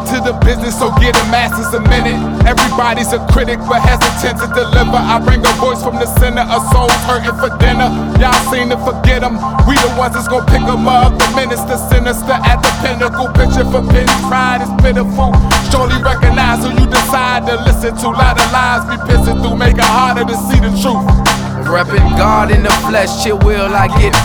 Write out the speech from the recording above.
to the business, so get it masters a minute. Everybody's a critic but hesitant to deliver. I bring a voice from the center of souls hurting for dinner. Y'all seem to forget them. We the ones that's gon' pick them up. The minister sinister at the pinnacle. Picture for penny pride is pitiful. Surely recognize who you decide to listen to. Lot of lies be pissing through, make it harder to see the truth. Reppin' God in the flesh, chill will I get